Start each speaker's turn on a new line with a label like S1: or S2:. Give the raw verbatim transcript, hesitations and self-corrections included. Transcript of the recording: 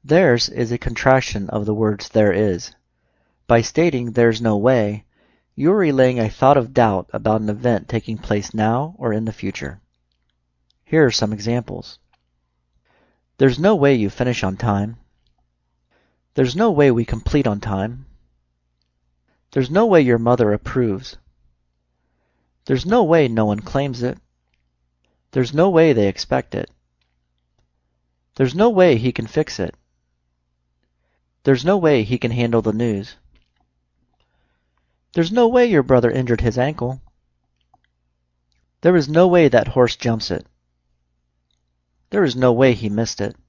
S1: There's is a contraction of the words there is. By stating there's no way, you are relaying a thought of doubt about an event taking place now or in the future. Here are some examples. There's no way you finish on time. There's no way we complete on time. There's no way your mother approves. There's no way no one claims it. There's no way they expect it. There's no way he can fix it. There's no way he can handle the news. There's no way your brother injured his ankle. There is no way that horse jumps it. There is no way he missed it.